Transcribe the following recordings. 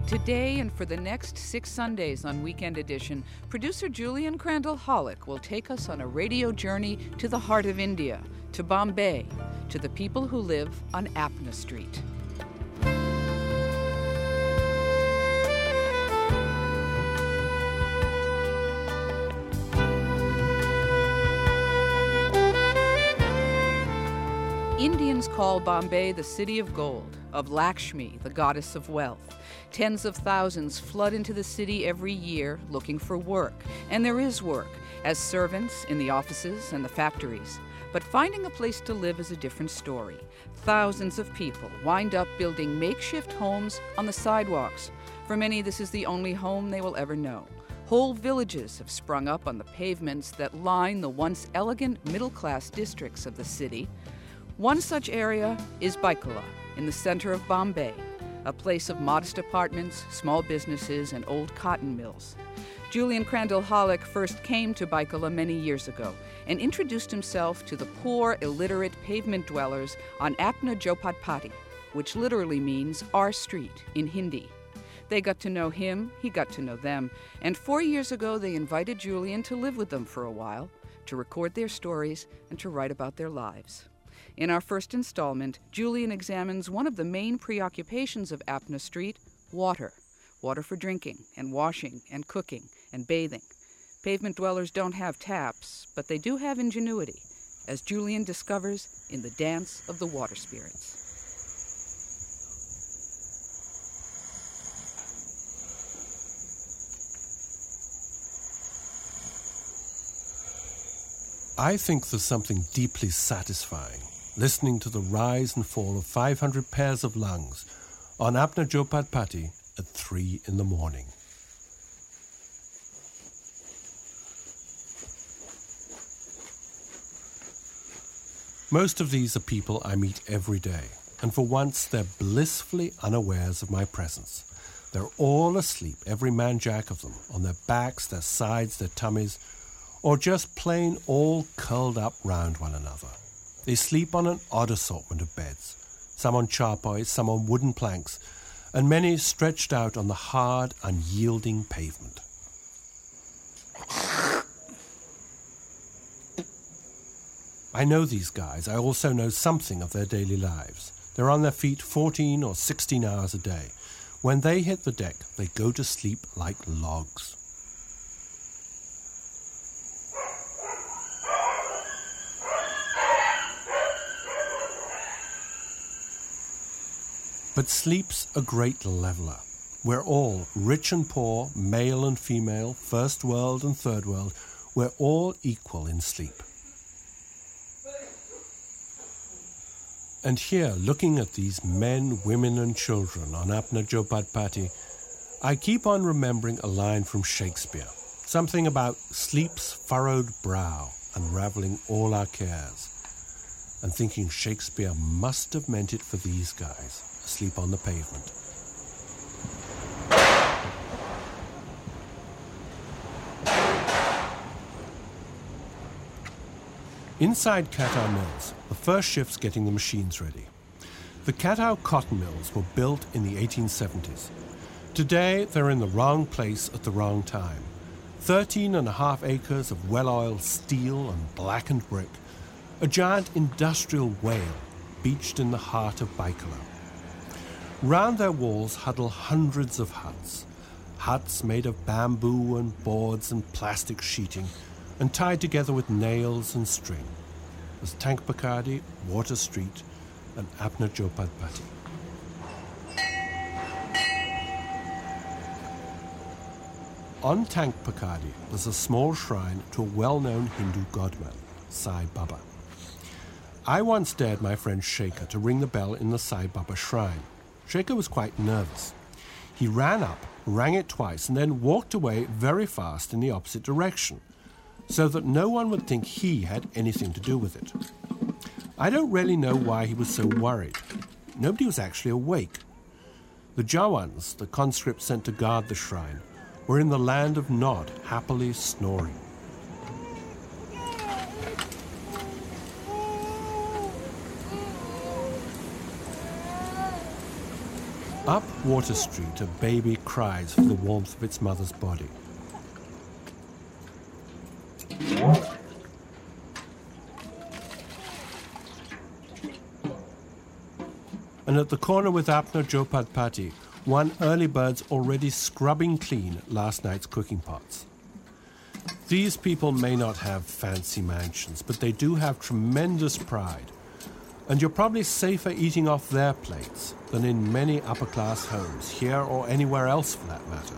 Today and for the next 6 Sundays on Weekend Edition, producer Julian Crandall-Hollick will take us on a radio journey to the heart of India, to Bombay, to the people who live on Apna Street. Indians call Bombay the city of gold, of Lakshmi, the goddess of wealth. Tens of thousands flood into the city every year looking for work, and there is work, as servants in the offices and the factories. But finding a place to live is a different story. Thousands of people wind up building makeshift homes on the sidewalks. For many, this is the only home they will ever know. Whole villages have sprung up on the pavements that line the once elegant middle-class districts of the city. One such area is Byculla, in the center of Bombay, a place of modest apartments, small businesses, and old cotton mills. Julian Crandall-Hollick first came to Byculla many years ago and introduced himself to the poor, illiterate pavement dwellers on Apna Jopatpati, which literally means our street in Hindi. They got to know him, he got to know them, and 4 years ago they invited Julian to live with them for a while, to record their stories and to write about their lives. In our first installment, Julian examines one of the main preoccupations of Apna Street, water. Water for drinking and washing and cooking and bathing. Pavement dwellers don't have taps, but they do have ingenuity, as Julian discovers in the dance of the water spirits. I think there's something deeply satisfying listening to the rise and fall of 500 pairs of lungs on Apna Jopatpati at 3 in the morning. Most of these are people I meet every day, and for once they're blissfully unawares of my presence. They're all asleep, every man jack of them, on their backs, their sides, their tummies, or just plain all curled up round one another. They sleep on an odd assortment of beds, some on charpoys, some on wooden planks, and many stretched out on the hard, unyielding pavement. I know these guys. I also know something of their daily lives. They're on their feet 14 or 16 hours a day. When they hit the deck, they go to sleep like logs. But sleep's a great leveller. We're all, rich and poor, male and female, first world and third world, we're all equal in sleep. And here, looking at these men, women and children on Apna Jopatpati, I keep on remembering a line from Shakespeare, something about sleep's furrowed brow unravelling all our cares, and thinking Shakespeare must have meant it for these guys, asleep on the pavement. Inside Katau Mills, the first shift's getting the machines ready. The Katau cotton mills were built in the 1870s. Today, they're in the wrong place at the wrong time. 13.5 acres of well-oiled steel and blackened brick, a giant industrial whale beached in the heart of Byculla. Round their walls huddle hundreds of huts. Huts made of bamboo and boards and plastic sheeting, and tied together with nails and string. There's Tankpakadi, Water Street, and Apna Jopatpati. On Tankpakadi, there's a small shrine to a well-known Hindu godman, Sai Baba. I once dared my friend Shekhar to ring the bell in the Sai Baba shrine. Shekhar was quite nervous. He ran up, rang it twice, and then walked away very fast in the opposite direction, so that no one would think he had anything to do with it. I don't really know why he was so worried. Nobody was actually awake. The Jawans, the conscripts sent to guard the shrine, were in the land of Nod, happily snoring. Up Water Street, a baby cries for the warmth of its mother's body. And at the corner with Apna Jopadpati, one early bird's already scrubbing clean last night's cooking pots. These people may not have fancy mansions, but they do have tremendous pride. And you're probably safer eating off their plates than in many upper-class homes, here or anywhere else for that matter.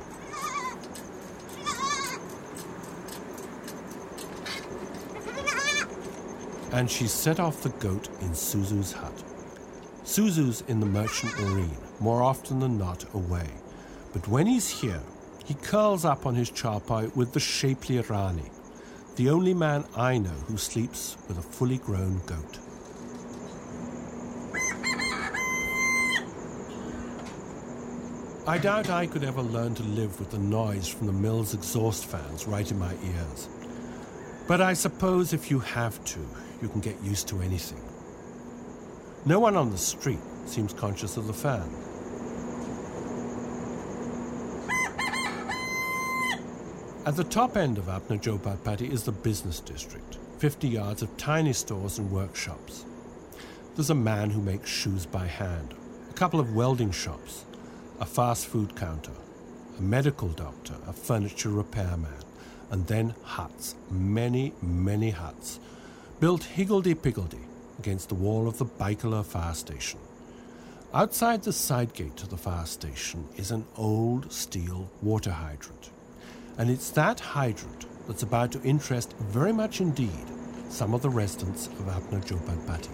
And she set off the goat in Suzu's hut. Suzu's in the Merchant Marine, more often than not away. But when he's here, he curls up on his charpai with the shapely Rani, the only man I know who sleeps with a fully grown goat. I doubt I could ever learn to live with the noise from the mill's exhaust fans right in my ears. But I suppose if you have to, you can get used to anything. No one on the street seems conscious of the fan. At the top end of Apna Jopadpati is the business district, 50 yards of tiny stores and workshops. There's a man who makes shoes by hand, a couple of welding shops, a fast food counter, a medical doctor, a furniture repairman, and then huts, many, many huts, built higgledy-piggledy against the wall of the Baikala fire station. Outside the side gate to the fire station is an old steel water hydrant. And it's that hydrant that's about to interest very much indeed some of the residents of Apna Jopadpati.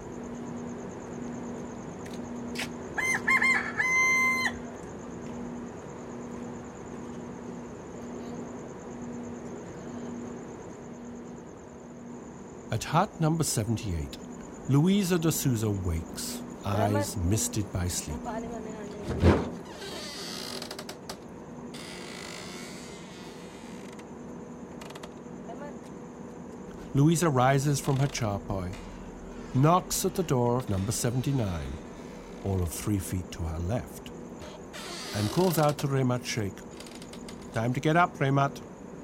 At hut number 78, Louisa de Souza wakes, eyes misted by sleep. Louisa rises from her charpai, knocks at the door of number 79, all of 3 feet to her left, and calls out to Remat Sheikh, "Time to get up, Remat."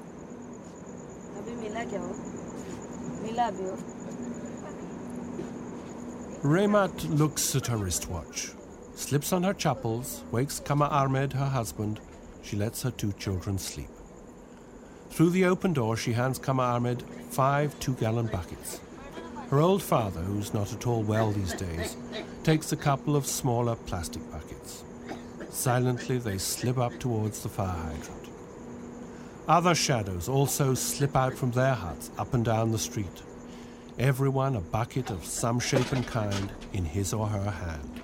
Remat looks at her wristwatch, slips on her chappals, wakes Kama Ahmed, her husband. She lets her 2 children sleep. Through the open door, she hands Kama Ahmed 5 2-gallon buckets. Her old father, who's not at all well these days, takes a couple of smaller plastic buckets. Silently, they slip up towards the fire hydrant. Other shadows also slip out from their huts up and down the street. Everyone a bucket of some shape and kind in his or her hand.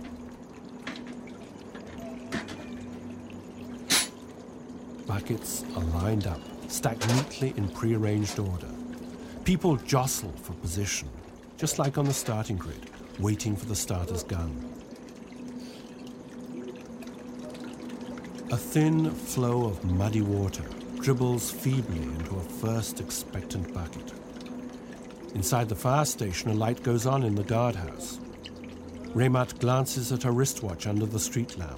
Buckets are lined up, stacked neatly in pre-arranged order. People jostle for position, just like on the starting grid, waiting for the starter's gun. A thin flow of muddy water dribbles feebly into a first expectant bucket. Inside the fire station, a light goes on in the guardhouse. Remat glances at her wristwatch under the street lamp.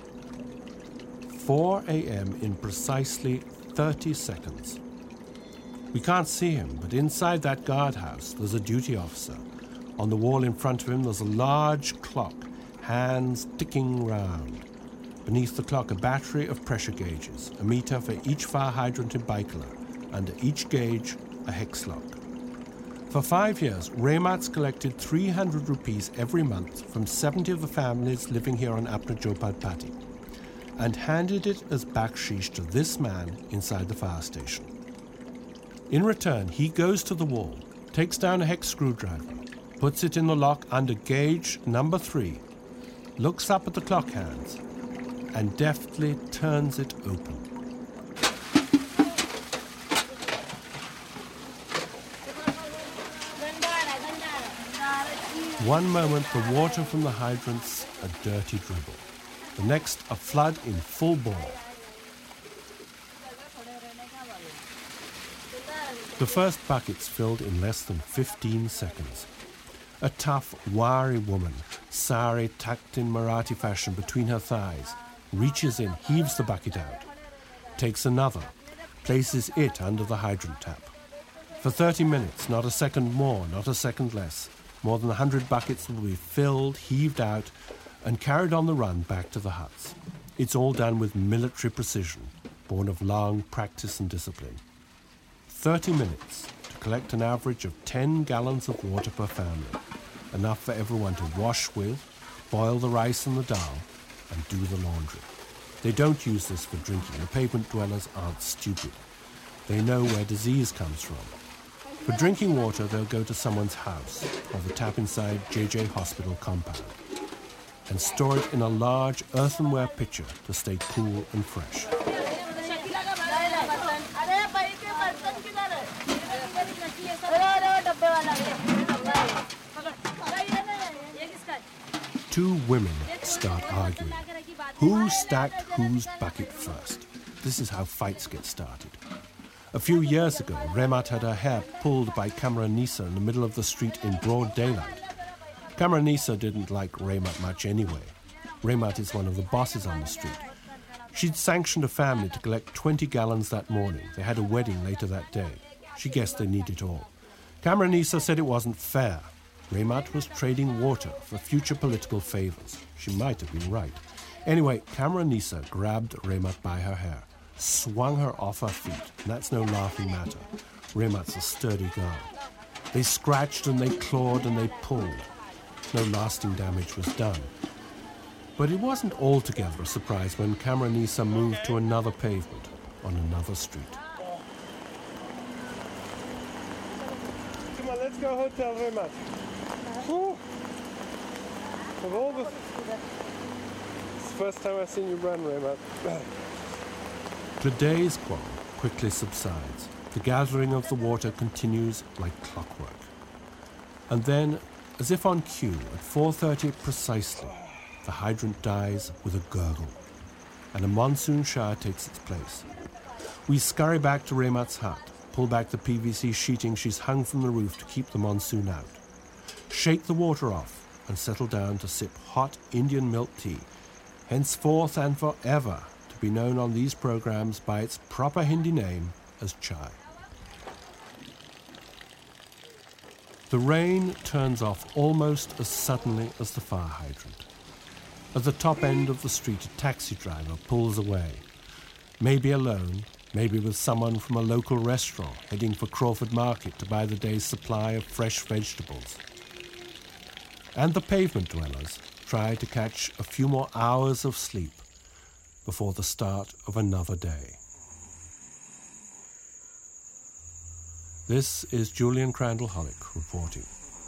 4 a.m. in precisely 30 seconds. We can't see him, but inside that guardhouse, there's a duty officer. On the wall in front of him, there's a large clock, hands ticking round. Beneath the clock, a battery of pressure gauges, a meter for each fire hydrant in Baikala. Under each gauge, a hex lock. For 5 years, Remat's collected 300 rupees every month from 70 of the families living here on Apna Jopadpati and handed it as bakshish to this man inside the fire station. In return, he goes to the wall, takes down a hex screwdriver, puts it in the lock under gauge number 3, looks up at the clock hands, and deftly turns it open. One moment, the water from the hydrants a dirty dribble. The next, a flood in full bore. The first buckets filled in less than 15 seconds. A tough, wiry woman, sari tucked in Marathi fashion between her thighs, reaches in, heaves the bucket out, takes another, places it under the hydrant tap. For 30 minutes, not a second more, not a second less, more than 100 buckets will be filled, heaved out, and carried on the run back to the huts. It's all done with military precision, born of long practice and discipline. 30 minutes to collect an average of 10 gallons of water per family, enough for everyone to wash with, boil the rice and the dal, and do the laundry. They don't use this for drinking. The pavement dwellers aren't stupid. They know where disease comes from. For drinking water, they'll go to someone's house or the tap inside JJ Hospital compound and store it in a large earthenware pitcher to stay cool and fresh. Two women start arguing. Who stacked whose bucket first? This is how fights get started. A few years ago, Remat had her hair pulled by Kamranisa in the middle of the street in broad daylight. Kamranisa didn't like Remat much anyway. Remat is one of the bosses on the street. She'd sanctioned a family to collect 20 gallons that morning. They had a wedding later that day. She guessed they needed it all. Kamranisa said it wasn't fair. Remat was trading water for future political favors. She might have been right. Anyway, Kamranisa grabbed Remat by her hair, swung her off her feet, and that's no laughing matter. Remat's a sturdy girl. They scratched and they clawed and they pulled. No lasting damage was done. But it wasn't altogether a surprise when Kamranisa moved to another pavement on another street. Come on, let's go Hotel Remat. Whew. Of all the... It's the first time I've seen you run, Remat. Today's quarrel quickly subsides. The gathering of the water continues like clockwork. And then, as if on cue, at 4:30 precisely, the hydrant dies with a gurgle, and a monsoon shower takes its place. We scurry back to Remat's hut, pull back the PVC sheeting she's hung from the roof to keep the monsoon out, shake the water off, and settle down to sip hot Indian milk tea, henceforth and forever to be known on these programs by its proper Hindi name as chai. The rain turns off almost as suddenly as the fire hydrant. At the top end of the street, a taxi driver pulls away, maybe alone, maybe with someone from a local restaurant heading for Crawford Market to buy the day's supply of fresh vegetables. And the pavement dwellers try to catch a few more hours of sleep before the start of another day. This is Julian Crandall-Hollick reporting.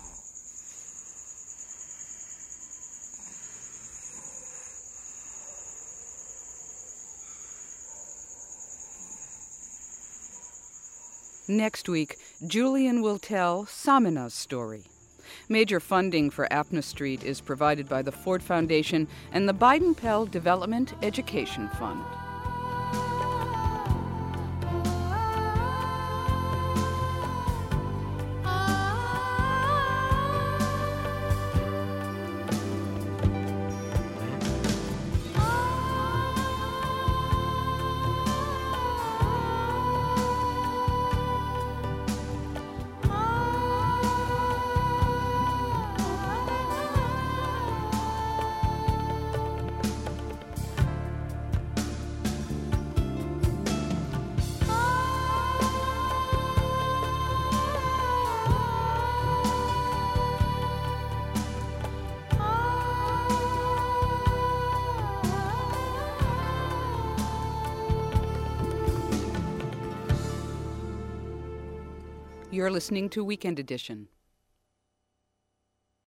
Next week, Julian will tell Samina's story. Major funding for Apna Street is provided by the Ford Foundation and the Biden-Pell Development Education Fund. You're listening to Weekend Edition.